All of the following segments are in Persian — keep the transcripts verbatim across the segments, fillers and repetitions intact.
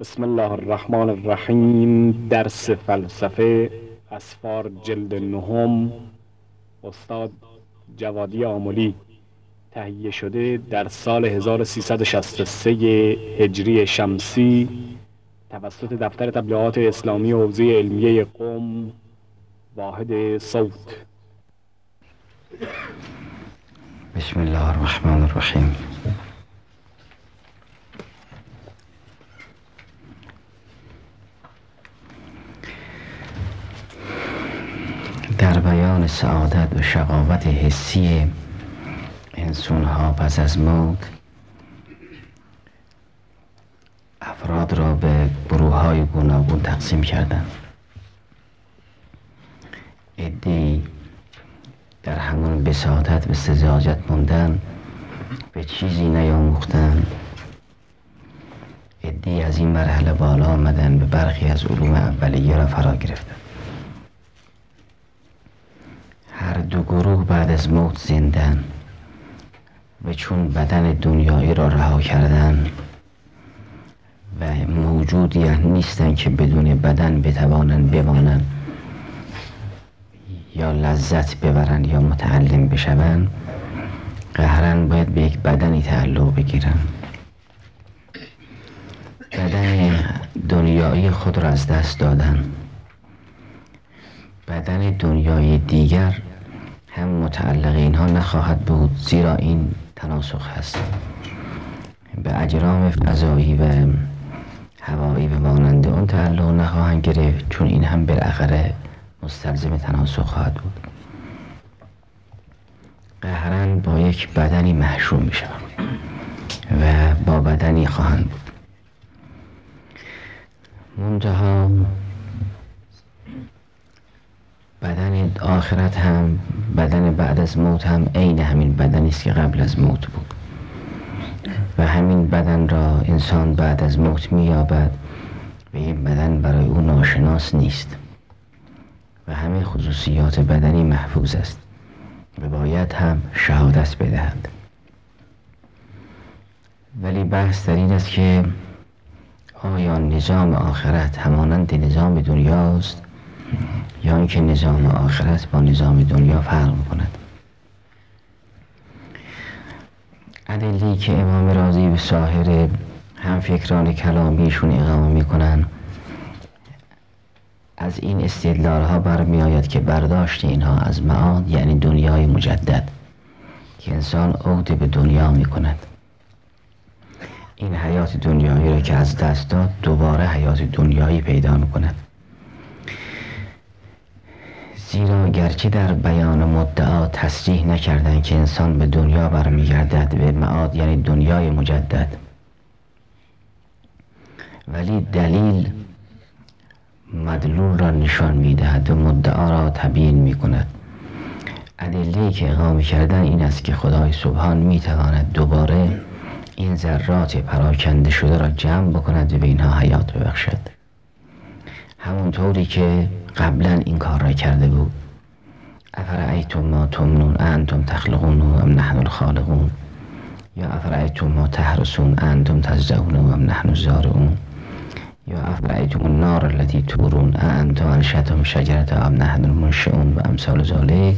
بسم الله الرحمن الرحیم. درس فلسفه اسفار جلد نهم، استاد جوادی آملی، تهیه شده در سال هزار و سیصد و شصت و سه هجری شمسی توسط دفتر تبلیغات اسلامی حوزه علمیه قم، واحد صوت. بسم الله الرحمن الرحیم. در بیان سعادت و شقاوت حسی انسان‌ها پس از موت، افراد را به گروه‌های گوناگون تقسیم کردند. عده‌ای در همان بساطت و سذاجت موندن، به چیزی نیاموختند. عده‌ای از این مرحله بالا آمدن، به برخی از علوم اولیه را فرا گرفتند. هر دو گروه بعد از موت زندن و چون بدن دنیایی را رها کردن و موجودی نیستند که بدون بدن بتوانند بمانند یا لذت ببرند یا متعلم بشوند، قهراً باید به یک بدنی تعلق بگیرند. بدن دنیایی خود را از دست دادن. بدن دنیای دیگر هم متعلق اینها نخواهد بود، زیرا این تناسخ هست. به اجرام فضایی و هوایی و مانند اون تعلق نخواهند گرفت، چون این هم بالاخره مستلزم تناسخ خواهد بود. قهراً با یک بدنی محشور می شوند و با بدنی خواهند بود. منتها بدن آخرت هم، بدن بعد از موت هم عین همین بدنی است که قبل از موت بود و همین بدن را انسان بعد از موت می‌یابد و این بدن برای او ناشناس نیست و همه خصوصیات بدنی محفوظ است و باید هم شهادت بدهد. ولی بحث در این است که آیا نظام آخرت همانند نظام دنیاست یا اینکه نظام آخرت با نظام دنیا فرق می‌کند؟ ادله‌ای که امام رازی و سایر همفکران کلامیشون اقامه می‌کنند، از این استدلال‌ها برمی‌آید که برداشت اینها از معاد یعنی دنیای مجدد که انسان عود به دنیا می‌کند. این حیات دنیایی را که از دست داد، دوباره حیات دنیایی پیدا می‌کند. زیرا گرچه در بیان مدعا تصریح نکردند که انسان به دنیا برمیگردد، به معاد یعنی دنیای مجدد، ولی دلیل مدلول را نشان میدهد و مدعا را تبیین میکند. ادله‌ای که اقامه کردن این است که خدای سبحان میتواند دوباره این ذرات پراکنده شده را جمع بکند و به اینها حیات ببخشد، همونطوری که قبلا این کار را کرده بود. افرأیتم ما تمنون انتم تخلقونه ام نحن الخالقون، یا افرأیتم ما تحرسون انتم تزرعونه ام نحن الزارعون، یا افرأیتم النار التي تورون انتم انشأتم شجرتها ام نحن المنشئون و امثال ذلک.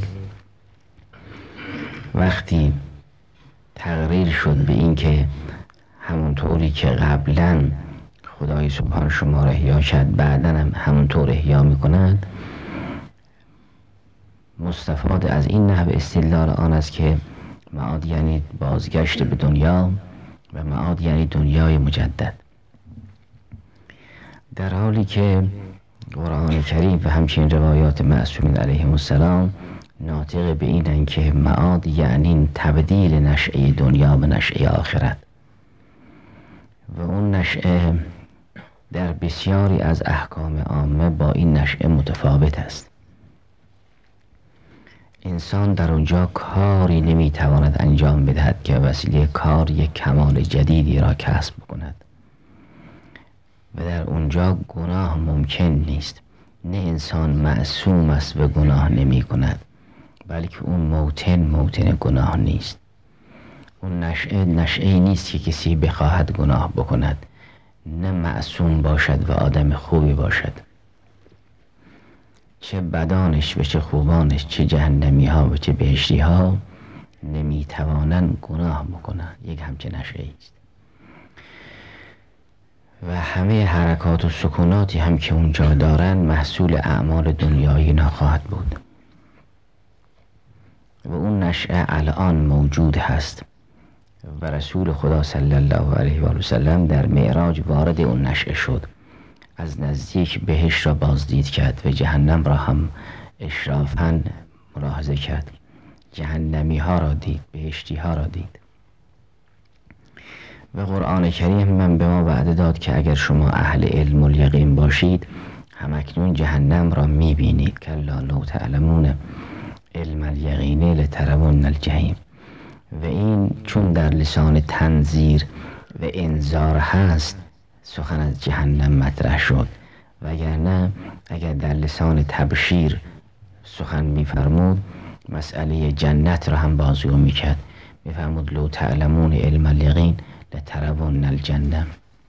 وقتی تقریر شد به این که همونطوری که قبلا خدای سبحان شما را احیا کرد، بعداً هم همونطور احیا می‌کند، مستفاد از این نحو استدلال آن است که معاد یعنی بازگشت به دنیا و معاد یعنی دنیای مجدد، در حالی که قرآن کریم و همچنین روایات معصومین علیهم السلام ناطق به اینند که معاد یعنی تبدیل نشأه دنیا به نشأه آخرت و اون نشأه در بسیاری از احکام عامه با این نشأه متفاوت است. انسان در اونجا کاری نمیتواند انجام بدهد که وسیله کار یک کمال جدیدی را کسب کند و در اونجا گناه ممکن نیست. نه انسان معصوم است و گناه نمی کند، بلکه اون موطن موطن گناه نیست. اون نشأه نشأه نیست که کسی بخواهد گناه بکند، نه معصوم باشد و آدم خوبی باشد. چه بدانش و چه خوبانش، چه جهنمی ها و چه بهشتی ها نمیتوانند گناه بکنند. یک همچه نشأه‌ای است. و همه حرکات و سکوناتی هم که اونجا دارن محصول اعمال دنیایی اینا خواهد بود و اون نشأه الان موجود هست و رسول خدا صلی الله علیه و سلم در معراج وارد اون نشأه شد. از نزدیک بهشت را بازدید کرد و جهنم را هم اشرافاً ملاحظه کرد. جهنمی ها را دید، بهشتی ها را دید. و قرآن کریم من به ما وعده داد که اگر شما اهل علم و یقین باشید همکنون جهنم را میبینید. کلا لو تعلمون علم الیقین لترون الجحیم. و این چون در لسان تنذیر و انذار هست سخن از جهنم مطرح شد، وگرنه اگر در لسان تبشیر سخن میفرمود مسئله جنت را هم بازگو میکرد. میفرمود لو تعلمون علم الیقین لترون الجنه.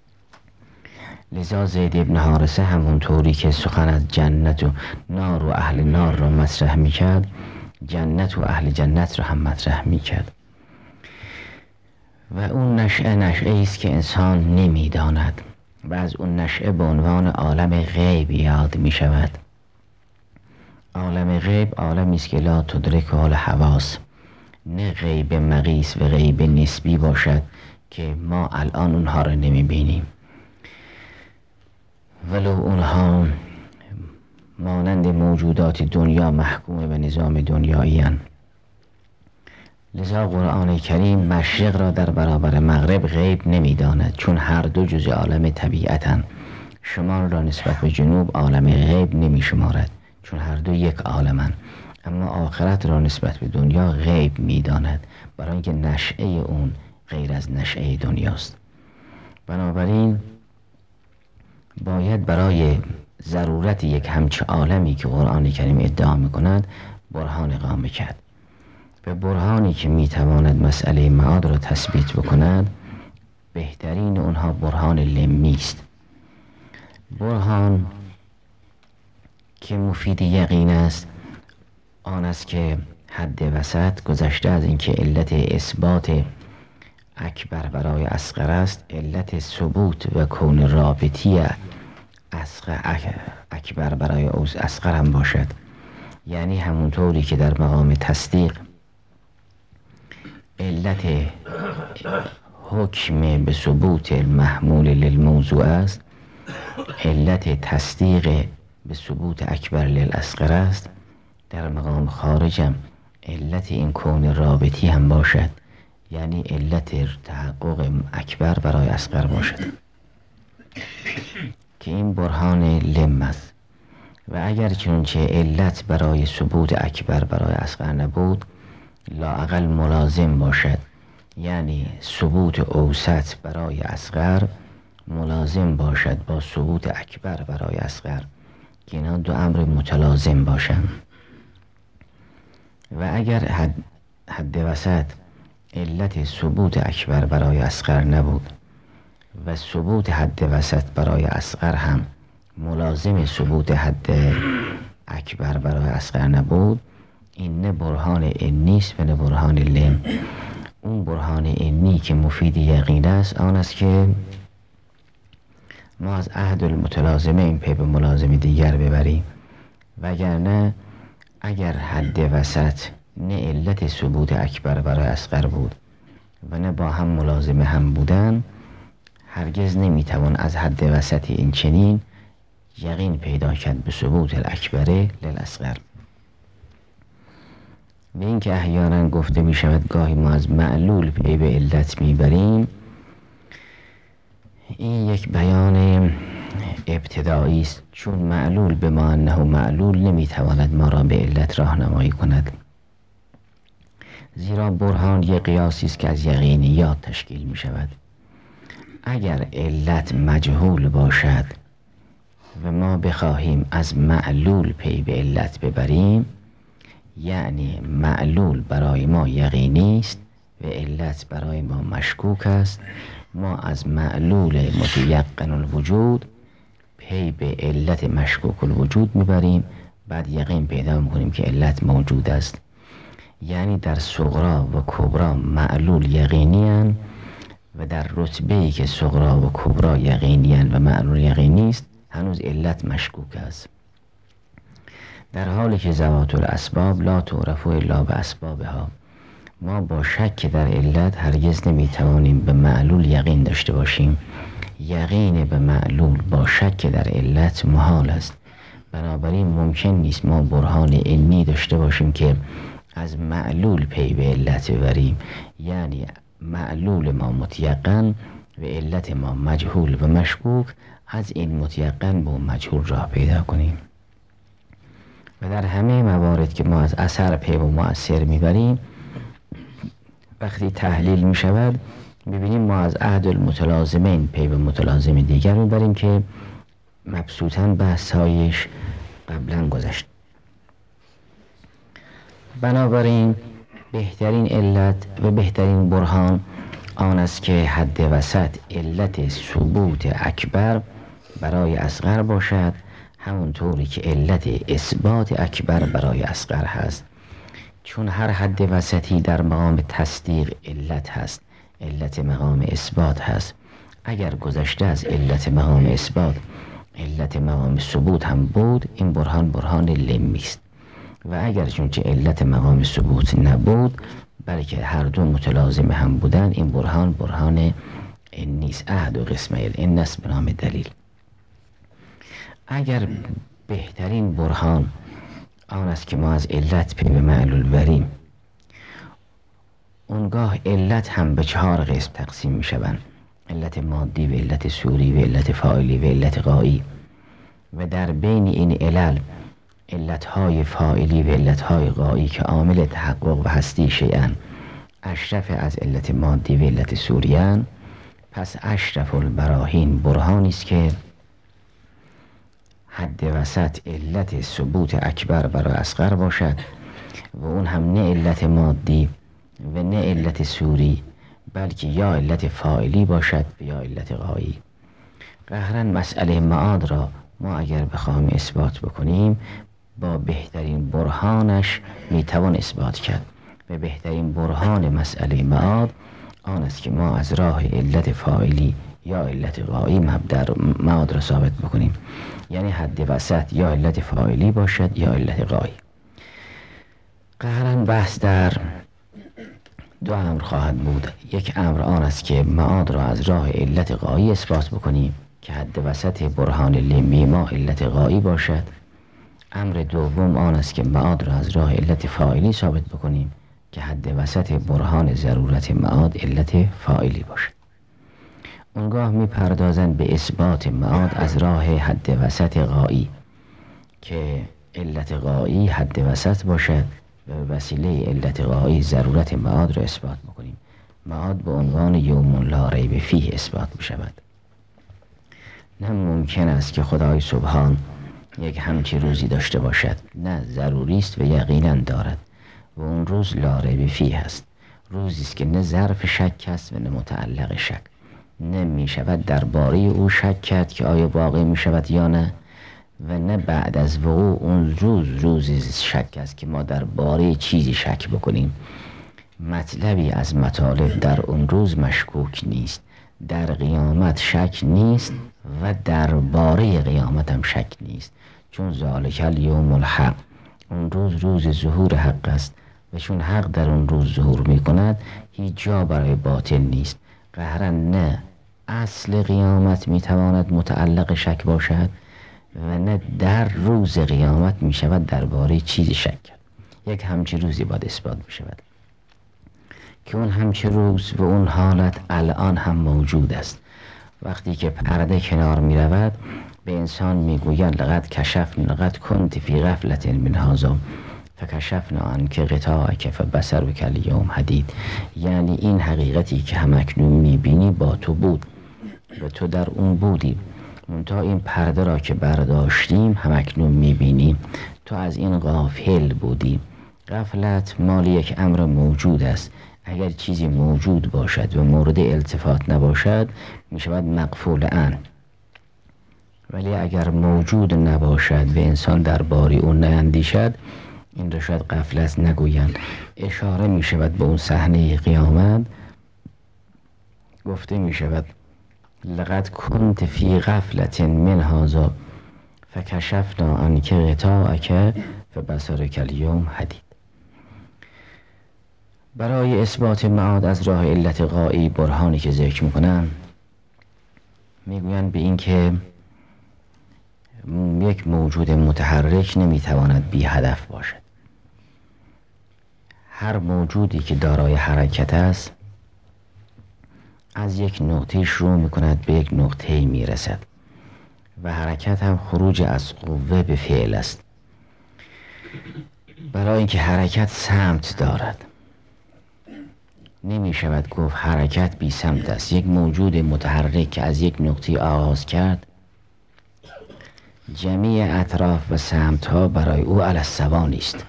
لذا زید ابن حارثه همون طوری که سخن از جنت و نار و اهل نار را مطرح میکرد، جنت و اهل جنت را هم مطرح میکرد. و اون نشأه نشأه است که انسان نمیداند و از اون نشأه به عنوان عالم غیب یاد می شود. عالم غیب عالمی است که لا تدرک الحواس، نه غیب مقیس و غیب نسبی باشد که ما الان اونها را نمی بینیم، ولو اونها مانند موجودات دنیا محکوم به نظام دنیایی هستند. لذا قرآن کریم مشرق را در برابر مغرب غیب نمی داند، چون هر دو جز عالم طبیعتند. شمال را نسبت به جنوب عالم غیب نمی شمارد، چون هر دو یک عالمند. اما آخرت را نسبت به دنیا غیب می داند، برای اینکه نشأه اون غیر از نشأه دنیاست. بنابراین باید برای ضرورت یک همچه عالمی که قرآن کریم ادعا می کند برهان اقامه کرد. به برهانی که میتواند مسئله معاد را تثبیت بکند بهترین اونها برهان لمی است. برهان که مفید یقین است آن است که حد وسط گذشته از اینکه علت اثبات اکبر برای اصغر است، علت ثبوت و کون رابطی اکبر برای اصغر هم باشد. یعنی همونطوری که در مقام تصدیق علت حکم به ثبوت المحمول للموضوع است، علت تصدیق به ثبوت اکبر للاصغر است، در مقام خارجم علت این کون رابطی هم باشد، یعنی علت تحقق اکبر برای اصغر باشد که این برهان لم است. و اگر چنانچه علت برای ثبوت اکبر برای اصغر نبود لااقل ملازم باشد، یعنی ثبوت اوسط برای اصغر ملازم باشد با ثبوت اکبر برای اصغر، که اینا دو امر متلازم باشند. و اگر حد, حد وسط علت ثبوت اکبر برای اصغر نبود و ثبوت حد وسط برای اصغر هم ملازم ثبوت حد اکبر برای اصغر نبود، این نه برهان انی است و نه برهان لم. اون برهان انی که مفید یقین است آن است که ما از عهد المتلازمه این پی به ملازم دیگر ببریم، وگرنه اگر حد وسط نه علت ثبوت اکبر برای اصغر بود و نه با هم ملازمه هم بودن، هرگز نمیتوان از حد وسط این چنین یقین پیدا کرد به ثبوت الاکبر للاصغر. به این که احیانا گفته می شود گاهی ما از معلول پی به علت می بریم، این یک بیان ابتدایی است، چون معلول به ما انه معلول نمی تواند ما را به علت راهنمایی کند. زیرا برهان یک قیاسی است که از یقینیات تشکیل می شود. اگر علت مجهول باشد و ما بخواهیم از معلول پی به علت ببریم، یعنی معلول برای ما یقینی است و علت برای ما مشکوک است ما از معلول متیقن الوجود پی به علت مشکوک الوجود میبریم، بعد یقین پیدا میکنیم که علت موجود است. یعنی در صغرا و کبرا معلول یقینی هستند و در رتبه‌ای که صغرا و کبرا یقینی هستند و معلول یقینی است هنوز علت مشکوک است. در حالی که ذوات الاسباب لا تعرف الا باسبابها، ما با شک در علت هرگز نمیتوانیم به معلول یقین داشته باشیم. یقین به معلول با شک در علت محال است. بنابراین ممکن نیست ما برهان علمی داشته باشیم که از معلول پی به علت ببریم، یعنی معلول ما متیقن و علت ما مجهول و مشکوک، از این متیقن به مجهول راه پیدا کنیم. و در همه موارد که ما از اثر پی و مؤثر میبریم، وقتی تحلیل میشود میبینیم ما از عهد المتلازمین پی به متلازم دیگر میبریم که مبسوطاً بحثایش قبلا گذشت. بنابراین بهترین علت و بهترین برهان آن است که حد وسط علت ثبوت اکبر برای اصغر باشد، همونطوری که علت اثبات اکبر برای اصغر هست. چون هر حد وسطی در مقام تصدیق علت هست، علت مقام اثبات هست. اگر گذشته از علت مقام اثبات علت مقام ثبوت هم بود، این برهان برهان لمی است. و اگر چونچه علت مقام ثبوت نبود بلکه هر دو متلازم هم بودن، این برهان برهان این نیست. احد و قسمه این است به نام دلیل. اگر بهترین برهان آن است که ما از علت پی به معلول بریم، اونگاه علت هم به چهار قسم تقسیم می شوند: علت مادی و علت صوری و علت فاعلی و علت غایی. و در بین این علل علتهای فاعلی و علتهای غایی که عامل تحقق و هستی شیئن اشرف از علت مادی و علت صوریان، پس اشرف البراهین برهانی است که حد وسط علت ثبوت اکبر برای اصغر باشد و اون هم نه علت مادی و نه علت صوری، بلکه یا علت فاعلی باشد و یا علت غایی. قهرن مسئله معاد را ما اگر بخواهیم اثبات بکنیم با بهترین برهانش میتوان اثبات کرد. و بهترین برهان مسئله معاد آن است که ما از راه علت فاعلی یا علت غایی مبدأ معاد را ثابت بکنیم، یعنی حد وسط یا علت فاعلی باشد یا علت غایی. قهرن بحث در دو امر خواهد بود. یک امر آن است که معاد را از راه علت غایی اثبات بکنیم که حد وسط برهان لمی ما علت غایی باشد. امر دوم آن است که معاد را از راه علت فاعلی ثابت بکنیم که حد وسط برهان ضرورت معاد علت فاعلی باشد. اونگاه می پردازند به اثبات معاد از راه حد وسط غایی که علت غایی حد وسط باشد و به وسیله علت غایی ضرورت معاد را اثبات بکنیم. معاد به عنوان یوم لا ریب فیه اثبات می شود. نه ممکن است که خدای سبحان یک همچی روزی داشته باشد، نه ضروری است و یقینا دارد و اون روز لا ریب فیه است. روزی است که نه ظرف شک است و نه متعلق شک. نمی شود درباره او شک کرد که آیا واقع می شود یا نه، و نه بعد از وقوع اون روز روزی شک است که ما درباره چیزی شک بکنیم. مطلبی از مطالب در اون روز مشکوک نیست. در قیامت شک نیست و درباره قیامت هم شک نیست، چون ذالک الیوم الحق، اون روز روز ظهور حق است و چون حق در اون روز ظهور می کند هیچ جا برای باطل نیست. قهرن نه اصل قیامت می تواند متعلق شک باشد و نه در روز قیامت می شود درباره چیزی شک کرد. یک همچی روزی باید اثبات می شود که اون همچی روز و اون حالت الان هم موجود است. وقتی که پرده کنار می رود به انسان می گویند لقد کشفنا لقد کنت فی غفلة من هذا فکشفنا عنک غطاءک فبصرک الیوم حدید. یعنی این حقیقتی که همکنون می بینی با تو بود و تو در اون بودی، منتها این پرده را که برداشتیم همکنون می بینیم. تو از این غافل بودی. غفلت مال یک امر موجود است. اگر چیزی موجود باشد و مورد التفات نباشد می شود مغفول عنه، ولی اگر موجود نباشد و انسان درباره اون نیندیشد این را شاید غفلت نگویند. اشاره می شود به اون صحنه قیامت، گفته می شود لقد کنت فی غفلة من هذا فکشفنا عنک غطاءک فبصرک الیوم حدید. برای اثبات معاد از راه علت غایی برهانی که ذکر میکنن میگویند به این که یک موجود متحرک نمیتواند بی هدف باشد. هر موجودی که دارای حرکت است از یک نقطه شروع میکند به یک نقطه میرسد و حرکت هم خروج از قوه به فعل است. برای اینکه حرکت سمت دارد نمی شود گفت حرکت بی سمت است. یک موجود متحرک که از یک نقطه آغاز کرد جمیع اطراف و سمت ها برای او علی السوا نیست،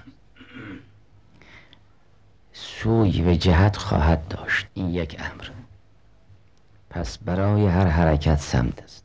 سوی و جهت خواهد داشت. این یک امر. پس برای هر حرکت سمت است.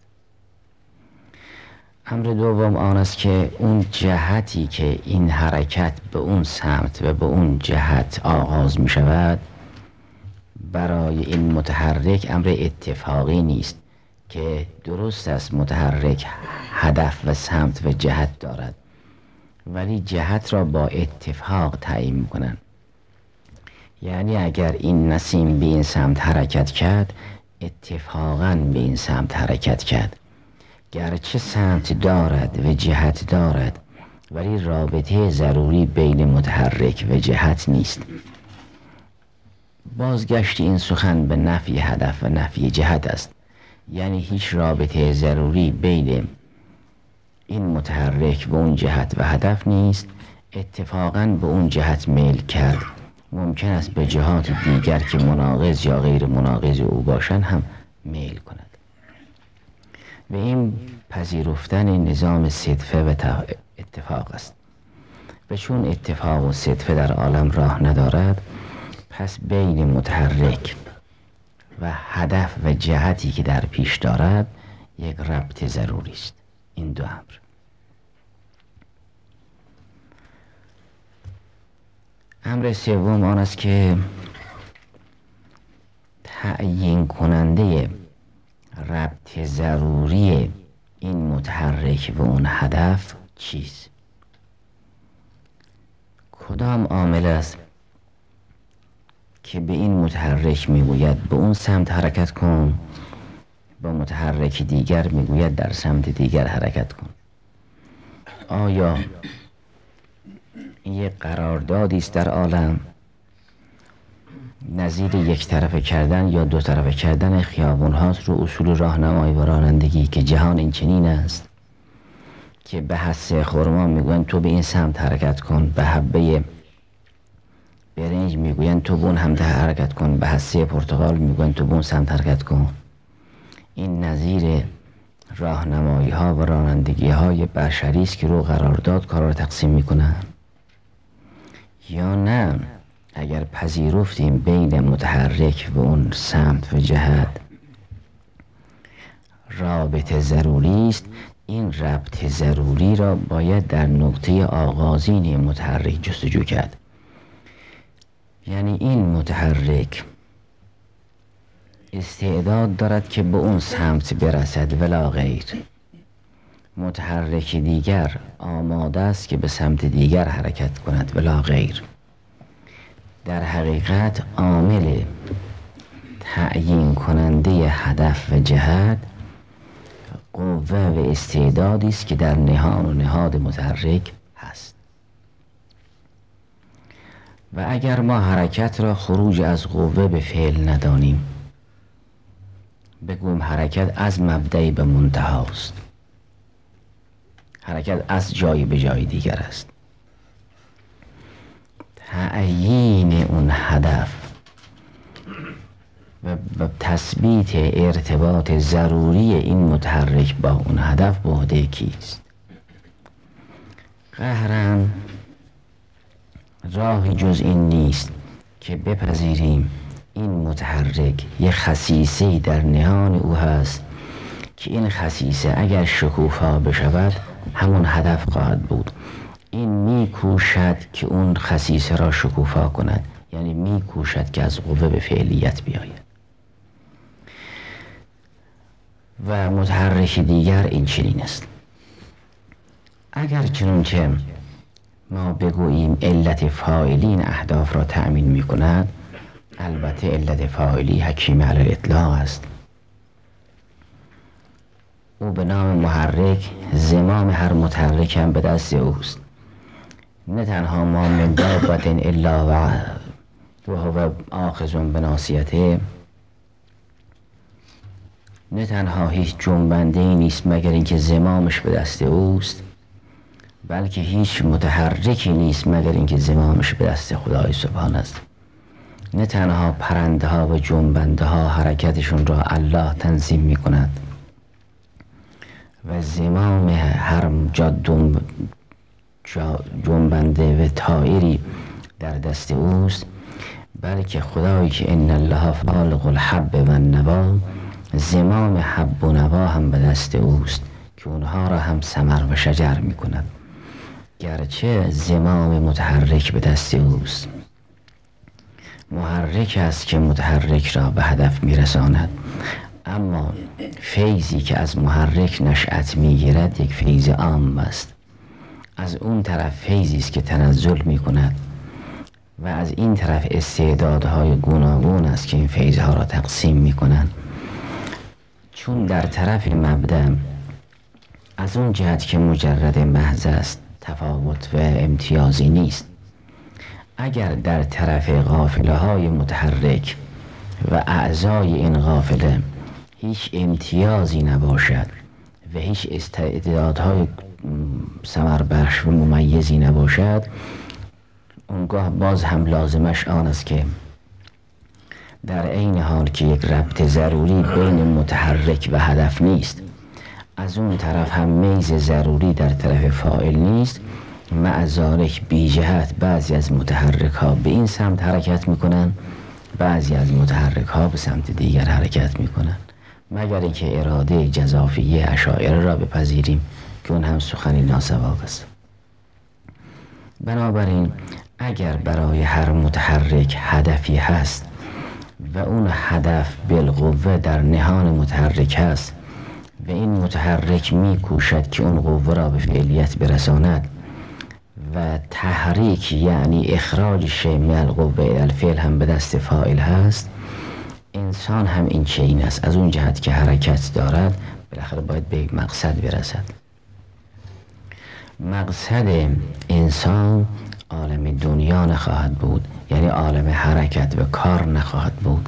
امر دوم آن است که اون جهتی که این حرکت به اون سمت و به اون جهت آغاز می شود برای این متحرک امر اتفاقی نیست که درست است متحرک هدف و سمت و جهت دارد، ولی جهت را با اتفاق تعیین می کنند. یعنی اگر این نسیم به این سمت حرکت کرد اتفاقاً به این سمت حرکت کرد، گرچه سمت دارد و جهت دارد ولی رابطه ضروری بین متحرک و جهت نیست. بازگشت این سخن به نفی هدف و نفی جهت است، یعنی هیچ رابطه ضروری بین این متحرک و اون جهت و هدف نیست. اتفاقاً به اون جهت میل کرد ممکن است به جهات دیگر که مناقض یا غیر مناقض او باشند هم میل کند. و این پذیرفتن نظام صدفه و اتفاق است. و چون اتفاق و صدفه در عالم راه ندارد پس بین متحرک و هدف و جهتی که در پیش دارد یک ربط ضروری است. این دو امر. امر سوم آن است که تعیین کننده ربط ضروری این متحرک و اون هدف چیست؟ کدام عامل است که به این متحرک میگوید به اون سمت حرکت کن، با متحرک دیگر میگوید در سمت دیگر حرکت کن؟ آیا یک قراردادی است در عالم نظیر یک طرفه کردن یا دو طرفه کردن خیابون هاست رو اصول راهنمایی و رانندگی که جهان این چنین است که به حسه خرما میگوین تو به این سمت حرکت کن، به حبه برنج میگوین تو به اون سمت حرکت کن، به حسه پرتقال میگوین تو به اون سمت حرکت کن؟ این نظیر راهنمایی ها و رانندگی های بشری است که رو قرارداد کار رو تقسیم میکنن؟ یا نه اگر پذیرفتیم بین متحرک و اون سمت و جهت رابطه ضروری است، این رابطه ضروری را باید در نقطه آغازین متحرک جستجو کرد. یعنی این متحرک استعداد دارد که به اون سمت برسد ولا غیر. متحرک دیگر آماده است که به سمت دیگر حرکت کند ولا غیر. در حقیقت عامل تعیین کننده هدف و جهت قوه و استعدادی است که در نهان و نهاد متحرک هست. و اگر ما حرکت را خروج از قوه به فعل ندانیم، بگویم حرکت از مبدأ به منتهی است، حرکت از جای به جای دیگر است، تعیین اون هدف و تثبیت ارتباط ضروری این متحرک با اون هدف به عهده کیست؟ قهرن راهی جز این نیست که بپذیریم این متحرک یک خصیصه‌ای در نهان او هست که این خصیصه اگر شکوفا بشود همون هدف خواهد بود. این می کوشد که اون خصیصه را شکوفا کند، یعنی می کوشد که از قوه به فعلیت بیاید. و متحرک دیگر این چنین است. اگر چنانچه ما بگوییم علت فاعلین اهداف را تأمین می کند، البته علت فاعلی حکیم علی الاطلاق است. او به نام محرک، زمام هر متحرک هم به دست اوست. نه تنها ما من دابة الا و هو آخذ بناصیته، نه تنها هیچ جنبنده‌ای نیست مگر اینکه زمامش به دست اوست، بلکه هیچ متحرکی نیست مگر اینکه زمامش به دست خدای سبحان است. نه تنها پرنده ها و جنبنده ها حرکتشون را الله تنظیم می کند و زمام هر جادم جنبنده و طائری در دست اوست، بلکه خدایی که ان الله فالق الحب و النوا، زمام حب و نوا هم به دست اوست که اونها را هم ثمر و شجر می کند. گرچه زمام متحرک به دست اوست، محرک است که متحرک را به هدف می رساند، اما فیضی که از محرک نشأت می گیرد یک فیض عام است. از اون طرف فیضی است که تنزل می کند و از این طرف استعدادهای گوناگون است که این فیضها را تقسیم می کنند. چون در طرف مبدأ از اون جهت که مجرد محض است تفاوت و امتیازی نیست، اگر در طرف قافله های متحرک و اعضای این قافله هیچ امتیازی نباشد و هیچ استعدادهای ثمر بخش و ممیزی نباشد، اونگاه باز هم لازمش آن است که در عین حال که یک ربط ضروری بین متحرک و هدف نیست، از اون طرف هم میز ضروری در طرف فاعل نیست. مع ذالک بی جهت بعضی از متحرک ها به این سمت حرکت میکنن، بعضی از متحرک ها به سمت دیگر حرکت میکنن، مگر اینکه اراده جزافیه اشاعره را بپذیریم که اون هم سخنی ناسواب است. بنابراین اگر برای هر متحرک هدفی هست و اون هدف بالقوه در نهان متحرک هست و این متحرک می کوشد که اون قوه را به فعلیت برساند و تحریک یعنی اخراج شیء من القوه الی الفعل هم به دست فاعل هست، انسان هم این چنین است. از اون جهت که حرکت دارد بالاخره باید به یک مقصد برسد. مقصد انسان عالم دنیا نخواهد بود، یعنی عالم حرکت و کار نخواهد بود.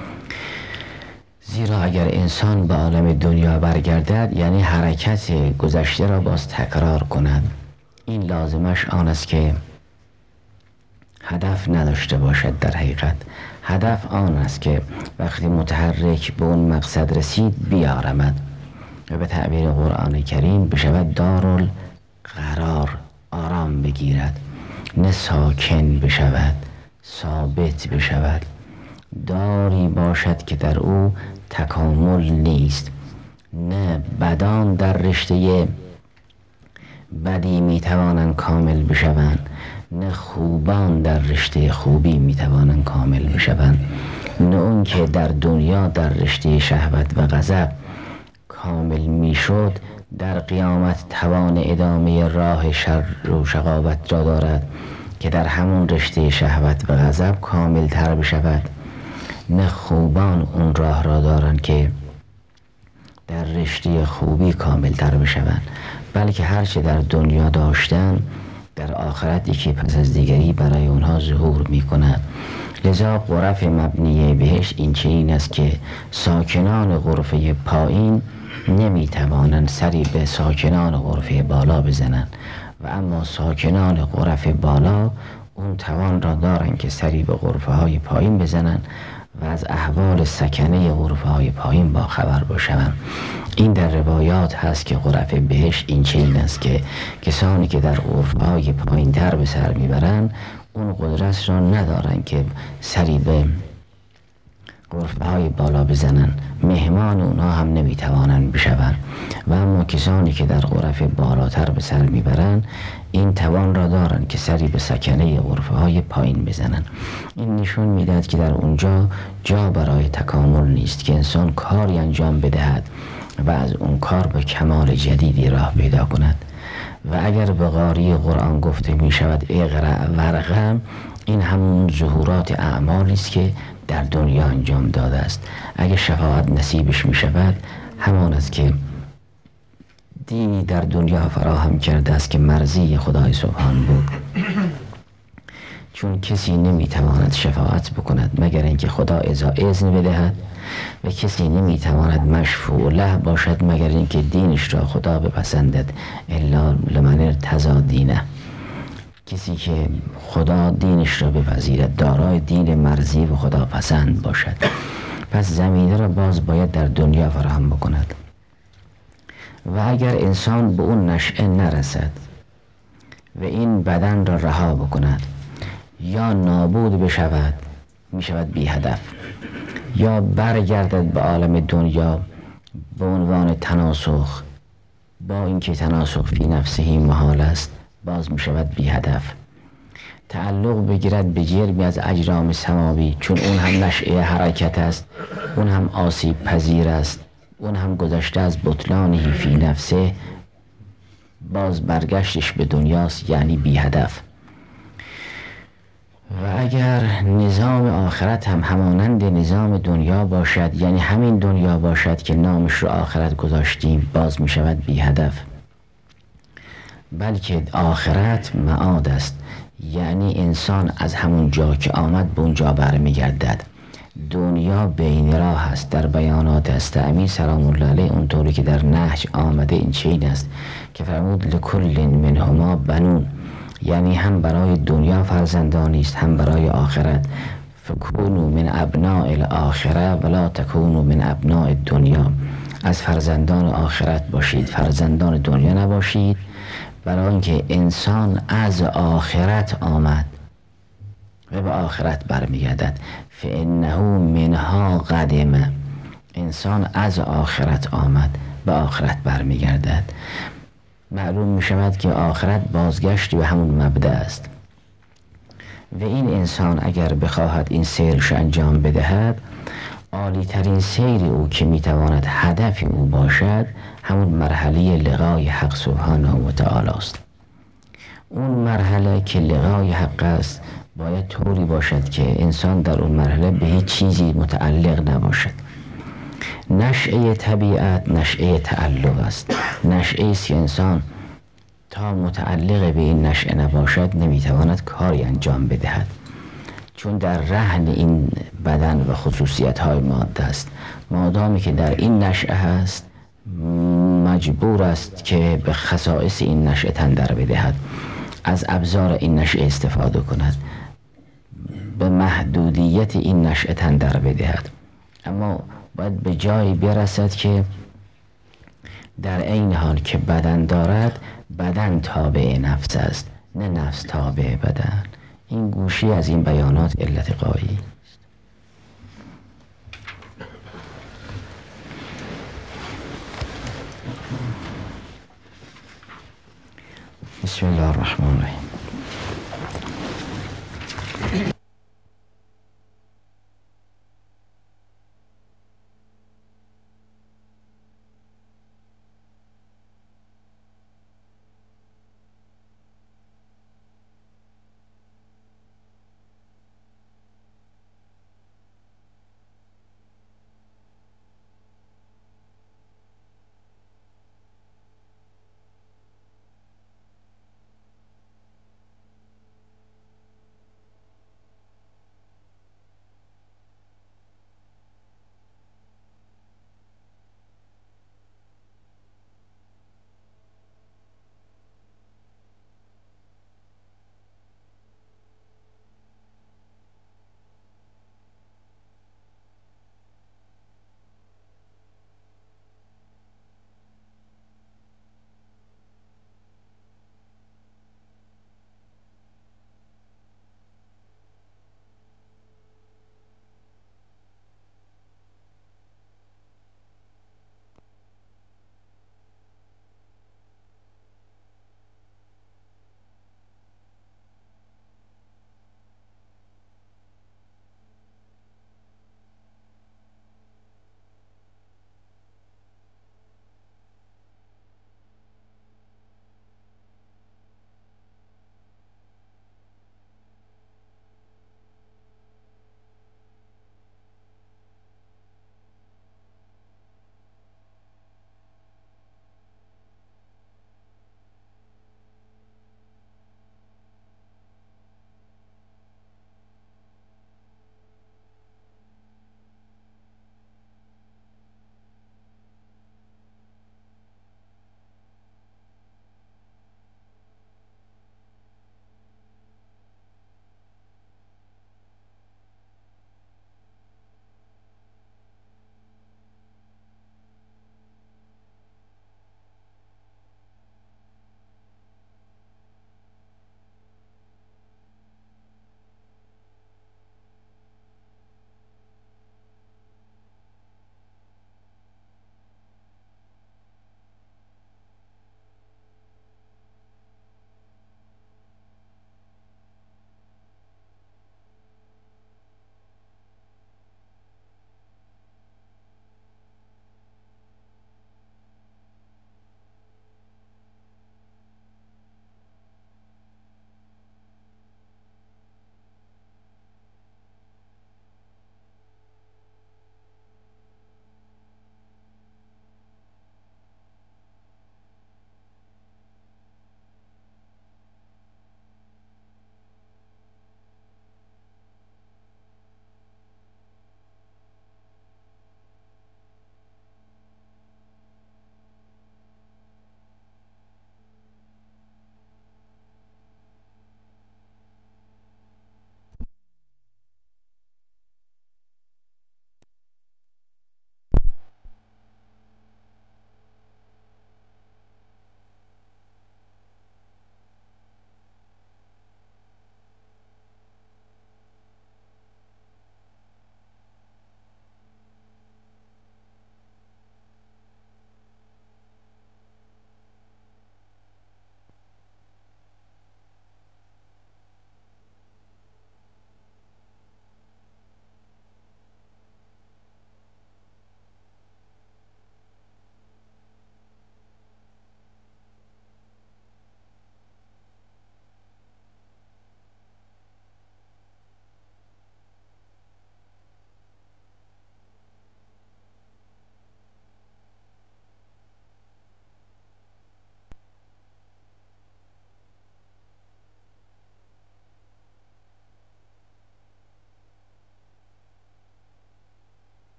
زیرا اگر انسان به عالم دنیا برگردد یعنی حرکت گذشته را باز تکرار کند. این لازمش آن است که هدف نداشته باشد. در حقیقت هدف آن است که وقتی متحرک به اون مقصد رسید بیارمد و به تعبیر قرآن کریم بشود دارال قرار، آرام بگیرد، نه ساکن بشود، ثابت بشود، داری باشد که در او تکامل نیست. نه بدان در رشته بدی میتوانند کامل بشوند، نه خوبان در رشته خوبی میتوانند کامل بشوند. نه اون که در دنیا در رشته شهوت و غضب کامل میشد در قیامت توان ادامه راه شر و شقاوت را دارد که در همون رشته شهوت و غضب کامل تر بشود. نه خوبان اون راه را دارند که در رشته خوبی کامل تر بشوند، بلکه هرچه در دنیا داشتن در آخرت یکی پس از دیگری برای اونها ظهور می کند. لذا غرف مبنیه بهش این چنین است که ساکنان غرفه پایین نمی توانند سری به ساکنان غرفه بالا بزنند و اما ساکنان غرفه بالا اون توان را دارند که سری به غرفه های پایین بزنند و از احوال سکنه غرفه های پایین با خبر باشند. این در روایات هست که غرف بهشت این چنین است که کسانی که در غرفه های پایین تر به سر میبرند اون قدرت را ندارن که سری به غرفه های بالا بزنن، مهمان اونا هم نمیتوانن بشون و اما کسانی که در غرف بالاتر به سر میبرن این توان را دارن که سری به سکنه غرفه های پایین بزنن. این نشون میدهد که در اونجا جا برای تکامل نیست که انسان کاری انجام بدهد و از اون کار به کمال جدیدی راه پیدا کند. و اگر به قاری قرآن گفته می شود اقرأ ورقم، این همون ظهورات اعمالی است که در دنیا انجام داده است. اگر شفاعت نصیبش می شود، همان است که دینی در دنیا فراهم کرده است که مرضی خدای سبحان بود، چون کسی نمی تواند شفاعت بکند مگر اینکه خدا اذن بدهد و کسی نمی تواند مشفوع له باشد مگر اینکه دینش را خدا بپسندد. الا لمن ارتضی دینه، کسی که خدا دینش را بپذیرد، دارای دین مرضی و خدا پسند باشد. پس زمینه را باز باید در دنیا فراهم بکند و اگر انسان به اون نشأه نرسد و این بدن را رها بکند، یا نابود بشود، می شود بی هدف، یا برگردد به عالم دنیا به عنوان تناسخ، با اینکه تناسخ فی نفسه محال است، باز می شود بی هدف. تعلق بگیرد به جرمی از اجرام سماوی، چون اون هم نشأه حرکت است، اون هم آسیب پذیر است، اون هم گذشته از بطلانه فی نفسه، باز برگشتش به دنیاست، یعنی بی هدف. و اگر نظام آخرت هم همانند نظام دنیا باشد، یعنی همین دنیا باشد که نامش رو آخرت گذاشتیم، باز می شود بی هدف. بلکه آخرت معاد است، یعنی انسان از همون جا که آمد به اونجا برمیگردد. دنیا بین راه است. در بیانات استعمی سلام الله علیه اونطوری که در نهج آمده این چین است که فرمود لکل منهما بنون، یعنی هم برای دنیا فرزندانی است هم برای آخرت. فکونوا من ابناء الاخره ولا تکونوا من ابناء الدنیا، از فرزندان آخرت باشید، فرزندان دنیا نباشید، برای اینکه انسان از آخرت آمد و به آخرت برمیگردد. فانه منها قدم، انسان از آخرت آمد به آخرت برمیگردد. معلوم می شود که آخرت بازگشتی به همون مبدأ است و این انسان اگر بخواهد این سیرش انجام بدهد، عالی ترین سیر او که می تواند هدف او باشد همون مرحله لقای حق سبحانه و تعالی است. اون مرحله که لقای حق است باید طوری باشد که انسان در اون مرحله به هیچ چیزی متعلق نباشد. نشأه طبیعت نشأه تعلق است. نشأه است که انسان تا متعلق به این نشأه نباشد نمیتواند کاری انجام بدهد، چون در رهن این بدن و خصوصیت های ماده است. مادامی که در این نشأه هست مجبور است که به خصائص این نشأه تن در بدهد، از ابزار این نشأه استفاده کند، به محدودیت این نشأه تن در بدهد. اما باید به جایی برسد که در این حال که بدن دارد، بدن تابع نفس است، نه نفس تابع بدن. این گوشی از این بیانات علت قایی. بسم الله الرحمن الرحیم.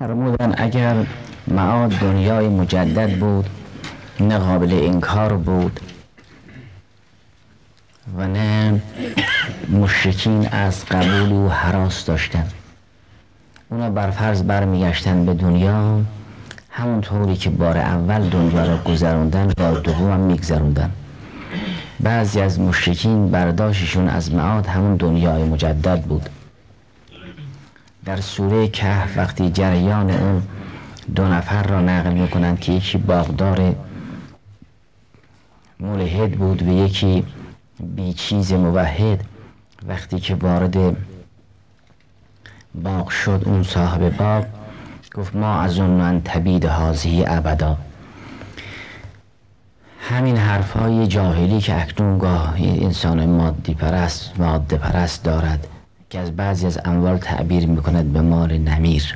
فرمودن اگر معاد دنیای مجدد بود نه قابل انکار بود و نه مشرکین از قبول و هراس داشتن، اونا برفرض برمیگشتن به دنیا همون طوری که بار اول دنیا را گذروندن بار دوم هم میگذروندن. بعضی از مشرکین برداشتشون از معاد همون دنیای مجدد بود. در سوره کهف وقتی جریان اون دو نفر را نقل میکنند که یکی باغدار ملحد بود و یکی بیچیز موحد، وقتی که وارد باغ شد اون صاحب باغ گفت ما از اون ان تبید هذه ابدا. همین حرفای جاهلی که اکنون گاه انسان مادی پرست ماده پرست دارد که از بعضی از اموال تعبیر میکند به مال نمیر،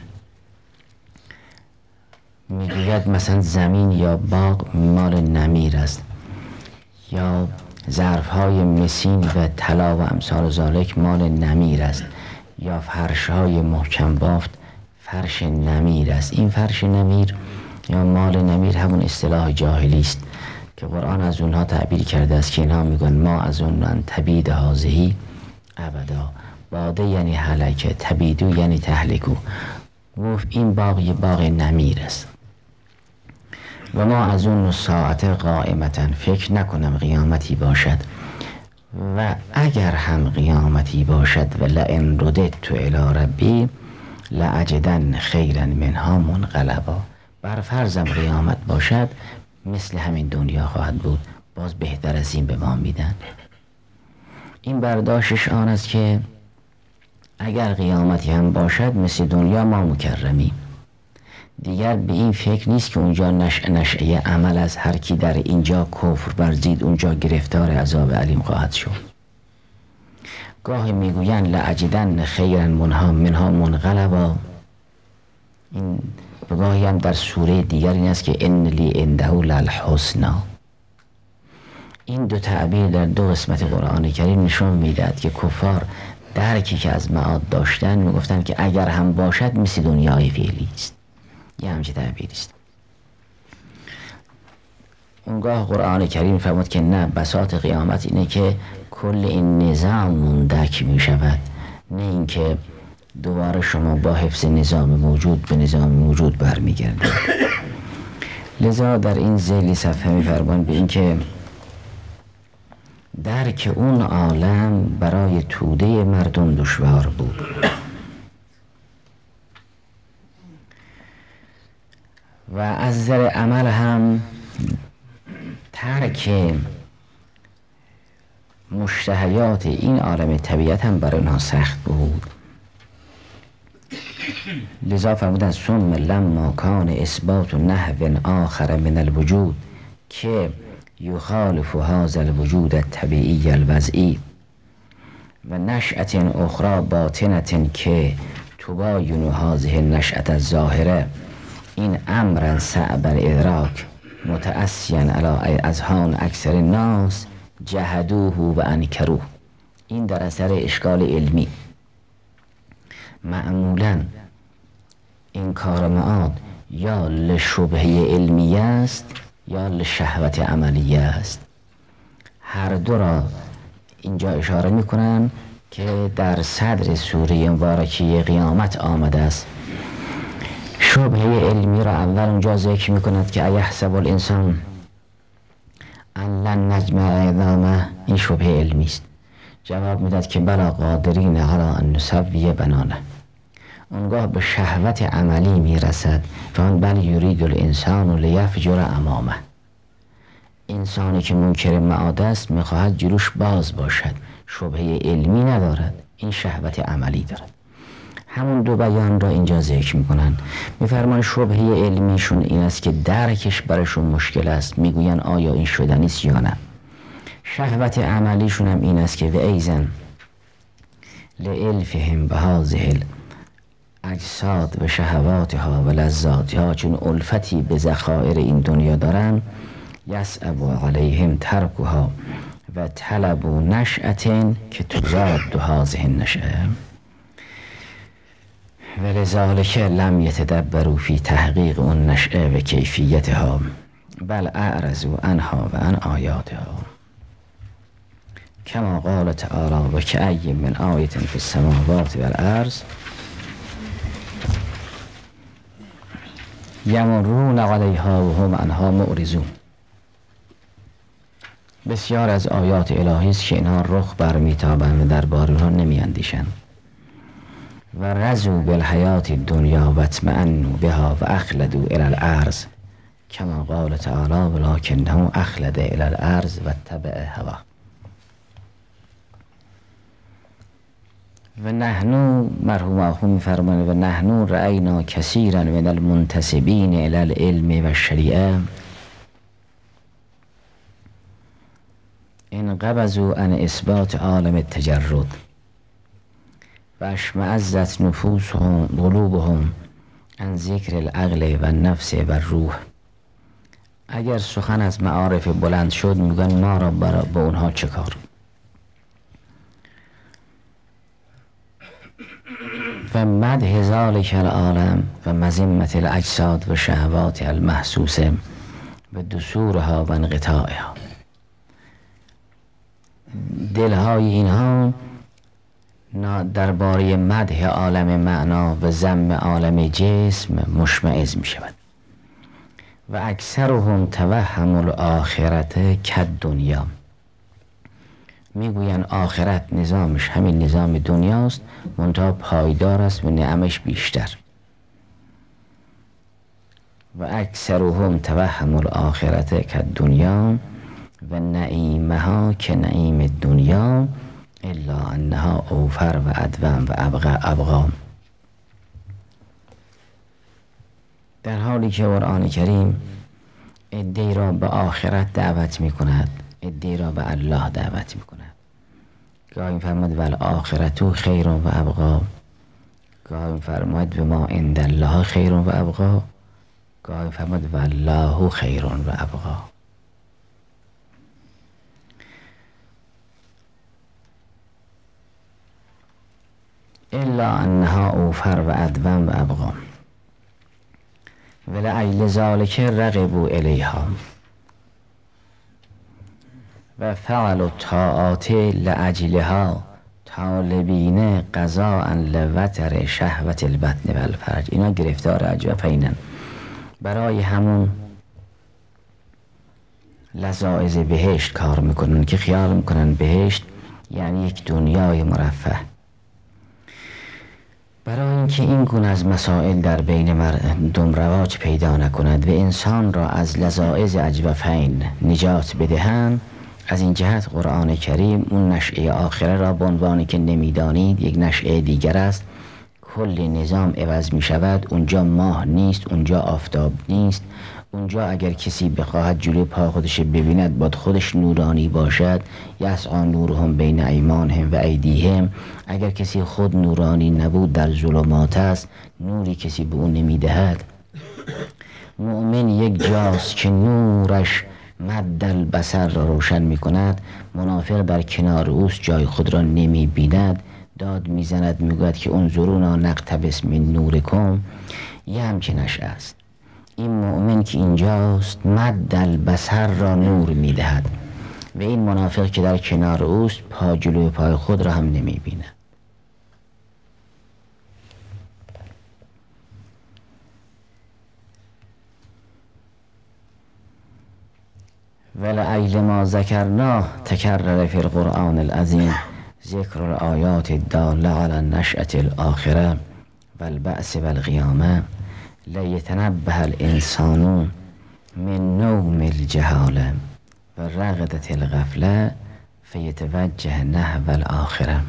میگوید مثلا زمین یا باغ مال نمیر است، یا ظرفهای مسین و طلا و امثال ذالک مال نمیر است، یا فرشهای محکم بافت فرش نمیر است. این فرش نمیر یا مال نمیر همون اصطلاح جاهلی است که قرآن از اونها تعبیر کرده است که اینها میگن ما از اون ان تبید هذه ابدا. باده یعنی هلکه، تبیدو یعنی تهلکو. گفت این باغ یه باغ نمیر است و ما از اون ساعت قائمتا، فکر نکنم قیامتی باشد و اگر هم قیامتی باشد و لئن رددت الی ربی لأجدن خیرا منها منقلبا. بر فرضم قیامت باشد مثل همین دنیا خواهد بود، باز بهتر از این به ما میدن. این برداشتش آن است که اگر قیامتی هم باشد مثل دنیا ما مکرمیم، دیگر به این فکر نیست که اونجا نشع نشعه عمل از هر کی در اینجا کفر ورزید اونجا گرفتار عذاب علیم خواهد شد. گاهی میگویند لأجدن خیرا منها منها منقلبا. این به گاهی هم در سوره دیگر این است که ان لی عنده للحسنا. این دو تعبیر در دو قسمت قرآن کریم نشون میدهد که کفار درکی که از معاد داشتن میگفتن که اگر هم باشد مثل دنیای فعلی است. یه همچه تعبیر است. اونگاه قرآن کریم فرمود که نه، بساط قیامت اینه که کل این نظام مندک می شود، نه اینکه دوباره شما با حفظ نظام موجود به نظام موجود برمیگردید. لذا در این ذیل صفحه می فرمان به این که درک اون عالم برای توده مردم دشوار بود. و از نظر عمل هم ترک مشتهیات این عالم طبیعت هم برای اونها سخت بود. لذا فرمودن ثم لما کان اثبات نحو آخر من الوجود که یخالف هذا الوجود الطبیعی الوضعی و نشأت اخرى باطنة که تباین هذه النشأة الظاهره این امرا صعب الادراک متأسیا علی اذهان اکثر الناس جهدوه و انکروه. این در اثر اشکال علمی. معمولا این کار معاد یا لشبهه علمی است یا لشهوت عملیه است. هر دو را اینجا اشاره میکنن که در صدر سوره مبارکه قیامت آمده است. شبهه علمی را اول اونجا ذکر میکند که ایحسب الانسان ان لن نجمع عظامه. این شبهه علمی است. جواب میداد که بلا قادرین علی ان نسوی بنانه. اونگاه به شهوت عملی میرسد. فان بل یرید الانسان لیفجر امامه. انسانی که منکر معاد است میخواهد جلوش باز باشد، شبهه علمی ندارد، این شهوت عملی دارد. همون دو بیان را اینجا ذکر میکنن. میفرمان شبهه علمیشون این است که درکش برشون مشکل است، میگوین آیا این شدنی است یا نه. شهوت عملیشون هم این است که و ایزن لالفهم بهذه الاجساد و شهواتها و لذاتها، چون الفتی به ذخایر این دنیا دارن، یصعب علیهم ترکها و طلب نشأة که تزاد هذه النشأة. ولذلك لم يتدبروا في تحقیق اون نشأه و کیفیتها بل اعرضوا عنها و عن آیاتها کما قال تعالی و کأی من آیة فی السماوات والارض یمرون علیها و هم عنها معرضون. بسیار از آیات الهی است که اینها رخ برمیتابند و درباره آنها نمیاندیشند. و رضوا بالحیات الدنیا و اطمأنوا بها و اخلدوا الی الارض کما قال تعالی ولکنه اخلد الی الارض و اتبع هواه. و نحنو مرحوم آخو میفرماند و نحنو رأینا کثیرا من المنتسبین الی العلم و الشریعه انقبضوا عن اثبات عالم التجرد و اشمئزت نفوسهم قلوبهم عن ذکر العقل و النفس و الروح. اگر سخن از معارف بلند شد میگن ما را با اونها چه کار؟ و مدح ذلک العالم و مذمت الاجساد و شهوات المحسوسه و دسورها و انقطاعها. دلهای اینها درباره مدح عالم معنا و ذم عالم جسم مشمئز می شود. و اکثرهم توهم الآخرت کالدنیا، میگویند آخرت نظامش همین نظام دنیاست منتها پایدار است و نعمش بیشتر. و اکثرهم توهم الآخرت کالدنیا و نعیمها که نعیم دنیا الا انها اوفر و ادوم و ابقا ابقا. در حالی که قرآن کریم عده‌ای را به آخرت دعوت می کند، عده‌ای را به الله دعوت می کند. گاهی می‌فرماید والآخرة خیر و ابقا، گاهی می‌فرماید به ما عند الله خیر و ابقا، گاهی می‌فرماید والله خیر و ابقا. الا انها اوفر و ادوم و ابقا ولعل ذلك رغبوا الیها و فعل الطاعات لاجلها طالبین قضاء لوتر شهوت البطن و الفرج. اینا گرفتار اجوفینن، برای همون لذائذ بهشت کار میکنن که خیال میکنن بهشت یعنی یک دنیای مرفه. برای اینکه این گونه از مسائل در بین مردم رواج پیدا نکند و انسان را از لذائذ اجوفین نجات بدهند، از این جهت قرآن کریم اون نشأه آخره را به عنوانی که نمیدانید یک نشأه دیگر است، کل نظام عوض می شود. اونجا ماه نیست، اونجا آفتاب نیست، اونجا اگر کسی بخواهد جلوی پا خودش ببیند باید خودش نورانی باشد. یسعی نورهم بین ایمانهم و ایدیهم. اگر کسی خود نورانی نبود در ظلمات است، نوری کسی به اون نمیدهد. مؤمن یک جاست که نورش مد البصر را روشن می کند، منافق در کنار اوست جای خود را نمی بیند، داد می زند می گوید که انظرونا نقتبس من نورکم. یه همچین نشأه است. این مؤمن که اینجاست مد البصر را نور می دهد و این منافق که در کنار اوست پا جلوی پای خود را هم نمی بیند. ولعل ما ذکرناه تکرر فی القرآن العظیم ذکر الآیات الداله علی النشأة الآخره و البعث و القیامه لیتنبه الانسان من نوم الجهاله و رغدة الغفله فیتوجه نحو الآخره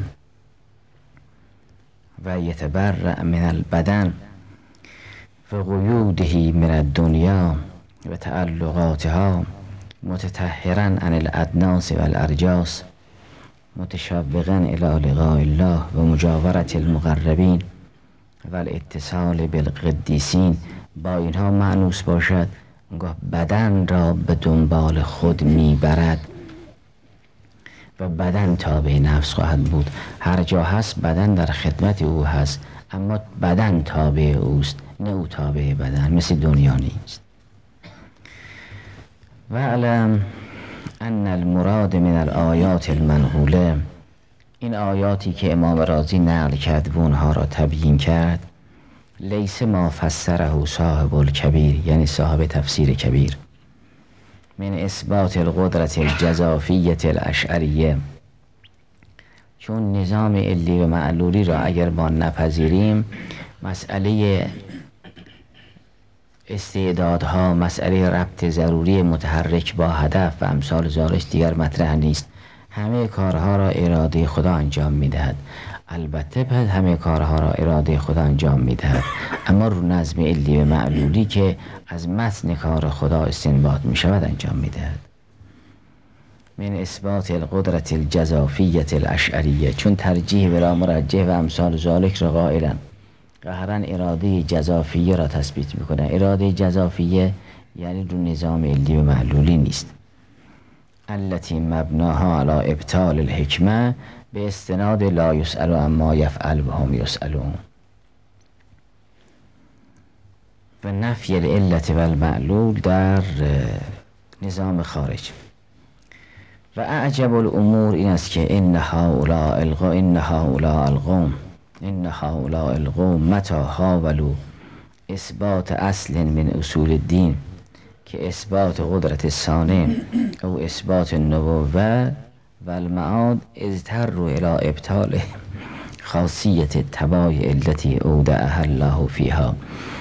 و یتبرأ من البدن و قیوده من الدنیا و تعلقاتها متطهرا عن الادناس و الارجاس متشوقا الى لقاء الله و مجاورت المقربین و الاتصال بالقدیسین. با اینها معنوس باشد بدن را به دنبال خود میبرد و بدن تابع نفس خواهد بود. هر جا هست بدن در خدمت او هست. اما بدن تابع اوست، نه او تابع بدن، مثل دنیا نیست. و علم ان المراد من الآیات المنقوله، این آیاتی که امام رازی نقل کرد و اونها را تبیین کرد، لیس ما فسره صاحب الکبیر، یعنی صاحب تفسیر کبیر، من اثبات القدرت الجزافیت الاشعریه، چون نظام علی و معلولی را اگر ما نپذیریم، مسئله استعدادها، مسئله ربط ضروری متحرک با هدف و امثال ذالک دیگر مطرح نیست. همه کارها را اراده خدا انجام میدهد. البته پس همه کارها را اراده خدا انجام میدهد، اما رو نظم علی و معلولی که از متن کار خدا استنباط می شود انجام میدهد. من اثبات القدرت الجزافیت الاشعریه، چون ترجیح بلا مرجح و امثال ذالک را قائلن، قهرا اراده جزافیه را تثبیت میکنه. اراده جزافیه یعنی رو نظام علی و معلولی نیست. التي مبناها على ابطال الحکمه به استناد لا یسأل عما یفعل و هم یسألون، و نفی العلت و المعلول در نظام خارج. و اعجب الامور این است که ان هؤلاء القوم ان هؤلاء القوم ان هؤلاء القوم متى حاولوا اثبات اصل من اصول الدین، که اثبات قدرت صانع او اثبات النبوه و المعاد، اضطروا الى ابطال خاصیت الطبایع التي اودعها الله فیها.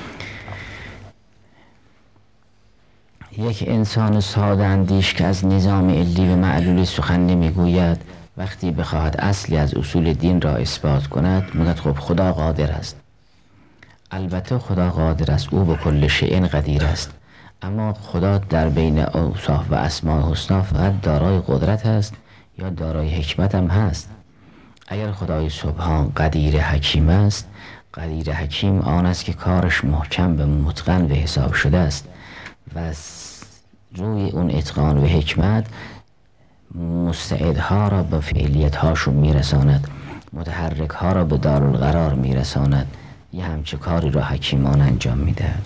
یک انسان ساده اندیش که از نظام علی و معلولی سخن نمیگوید، وقتی بخواهد اصلی از اصول دین را اثبات کند میگوید خب خدا قادر است. البته خدا قادر است، او به کل شیء قدیر است، اما خدا در بین اوصاف و اسماء الحسنا فقط دارای قدرت است یا دارای حکمت هم هست. اگر خدای سبحان قدیر حکیم است، قدیر حکیم آن است که کارش محکم و متقن و حساب شده است و روی اون اتقان و حکمت مستعدها را به فعلیت هاشون میرساند، متحرک ها را به دارالقرار میرساند. یه همچه کاری را حکیمان انجام میدهد.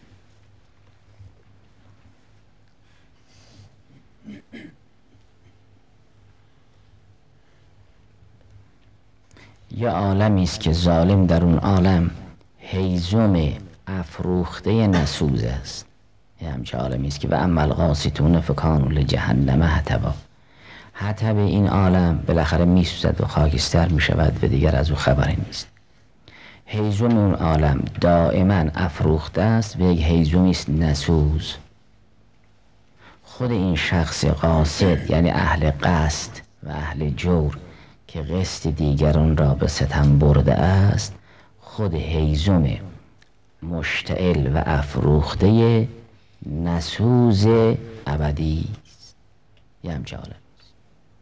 یه عالمی است که ظالم در اون عالم هیزم افروخته نسوز است. یه همچه عالمی است که و اما القاسطون فکانوا لجهنم حطبا. حطب این عالم بالاخره میسوزد و خاکستر میشود و دیگر از او خبری نیست. هیزم اون عالم دائما افروخته است و یک هیزمی است نسوز. خود این شخص قاصد یعنی اهل قصد و اهل جور که قصد دیگران را به ستم برده است، خود هیزم مشتعل و افروخته نسوز ابدی است. یه همچه عالم است.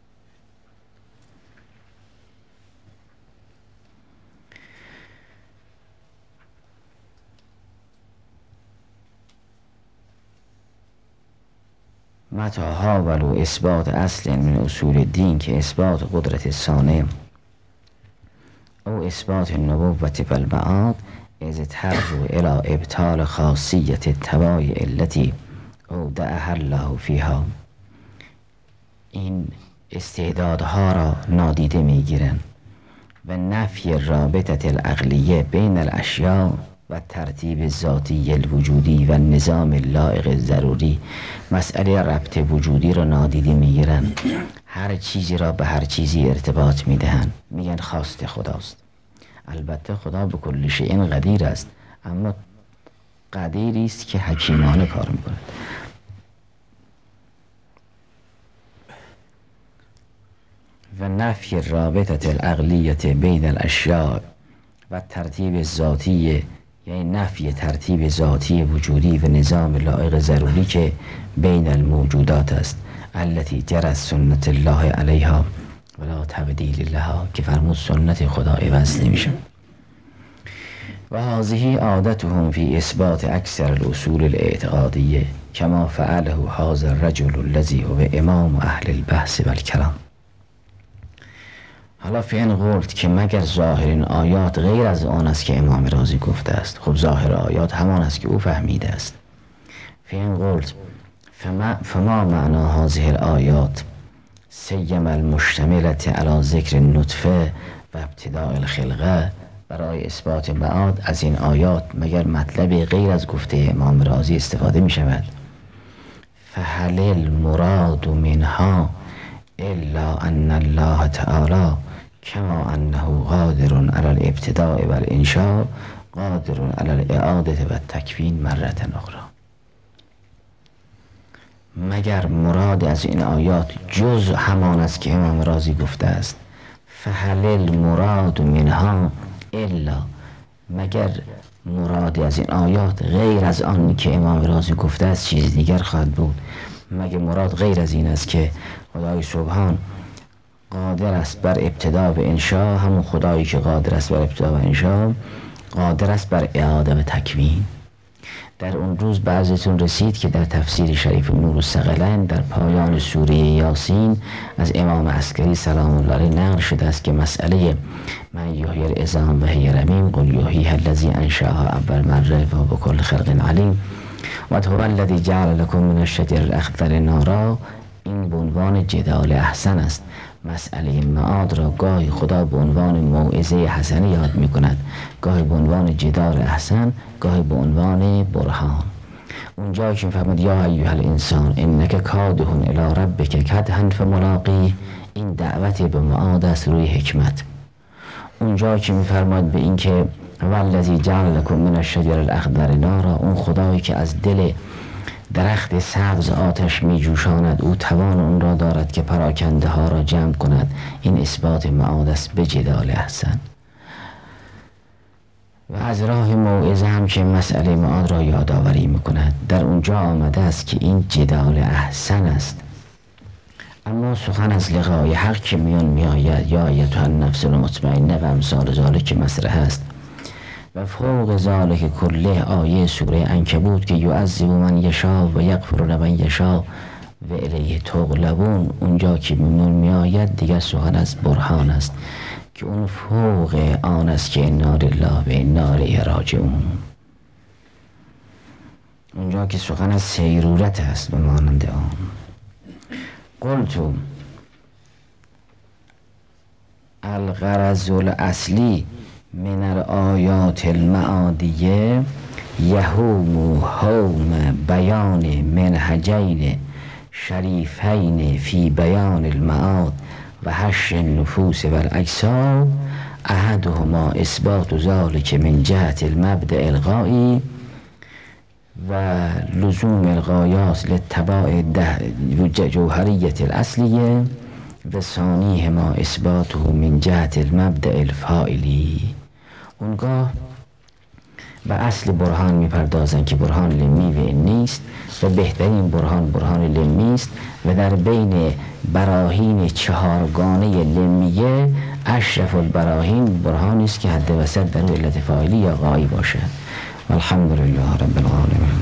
متى حاولوا اثبات اصل من اصول الدین، که اثبات قدرت صانع او اثبات النبوة و المعاد، از اضطروا الى ابطال خاصیت الطبایع التي اودعها الله فیها. این استعدادها را نادیده میگیرند و نفی رابطه العقلیه بین الاشیاء و ترتیب ذاتی الوجودی و نظام لایق ضروری، مسئله ربط وجودی را نادیده میگیرند. هر چیزی را به هر چیزی ارتباط میدهند، میگن خواست خداست. البته خدا به کل شیء قدیر است، اما قدیری است که حکیمانه کار میکند. و نفی رابطه العقلیت بین الاشیاء و ترتیب ذاتی، یعنی نفی ترتیب ذاتی وجودی و نظام لایق ضروری که بین الموجودات است، التي جرت سنت الله علیها ولا تبدیل لها، که فرمود سنت خدا عوض نمیشه. و هذه عادتهم فی اثبات اکثر الاصول الاعتقادیه کما فعله هذا الرجل الذي هو امام اهل البحث والکلام. حالا فین قلت که مگر ظاهر این آیات غیر از آن است که امام رازی گفته است. خب ظاهر آیات همان است که او فهمیده است. فین قلت فما, فما معنا هذه الآیات سیم المشتملت علی ذکر نطفه و ابتداء الخلقه. برای اثبات معاد از این آیات مگر مطلبی غیر از گفته امام رازی استفاده می شود؟ فهل المراد منها الا ان الله تعالی کما انه قادر علی الابتداء و الانشاء قادر علی الاعاده و التکوین مرة اخرى. مگر مراد از این آیات جز همان است که امام رازی گفته است. فهل المراد منها الا، مگر مراد از این آیات غیر از آن که امام رازی گفته است چیز دیگر خواهد بود؟ مگر مراد غیر از این است که خدای سبحان قادر است بر ابتدا و انشا، همون خدایی که قادر است بر ابتدا و انشا قادر است بر اعاده و تکوین؟ در اون روز بعضیتون رسید که در تفسیر شریف نور الثقلین در پایان سوره یاسین از امام عسکری سلام الله علیه نقل شده است که مسئله من یحیی العظام و هی رمیم قل یحییها الذی انشأها اول مره و بکل خلق علیم و هو الذی جعل لکم من الشجر الاخضر نارا، این به عنوان جدال احسن است. مسئله معاد را گاهی خدا به عنوان موعظه حسنه یاد می کند، گاهی به عنوان جدال احسن، گاهی به عنوان برهان. اونجا که می‌فرماید یا ایها الانسان انک کادح الی ربک کدحا فملاقیه، این دعوت به معاد است روی حکمت. اونجا که می‌فرماید به این که والذی جعل لکم من الشجر الاخضر نارا، اون خدایی که از دل درخت سبز آتش می جوشاند، او توان اون را دارد که پراکنده ها را جمع کند. این اثبات معاد است به جدال احسن. و از راه موعظه هم که مسئله معاد را یادآوری می کند. در اونجا آمده است که این جدال احسن است. اما سخن از لقای حق که میان می آید یا ایتها النفس المطمئنه و امثال ذالک که مصرح است. و فوق ذالک کله آیه سوره عنکبوت که یعذب من یشاء و یغفر لمن یشاء و الیه تغلبون، اونجا که میمون می آید دیگر سخن از برهان است که اون فوق آن است که انا لله و انا الیه راجعون. اونجا که سخن از سیرورت است به مانند آن. قلتو الغرض الاصلی من الآیات المعادیه یهوم هوم بیان منهجین شریفین فی بیان المعاد و حشر النفوس و الاجسام، احدهما اثبات ذلک من جهت المبدأ الغایی و لزوم الغایات للتباع جوهریت الاصلیه و ثانیهما اثباته من جهت المبدأ الفاعلی. اونگاه به اصل برهان میپردازند که برهان لمی و نیست و بهترین برهان برهان لمی است و در بین براهین چهارگانه لمیه اشرف البراهین برهانی است که حد وسط در علت فاعلی یا غایی باشد. والحمد لله رب العالمین.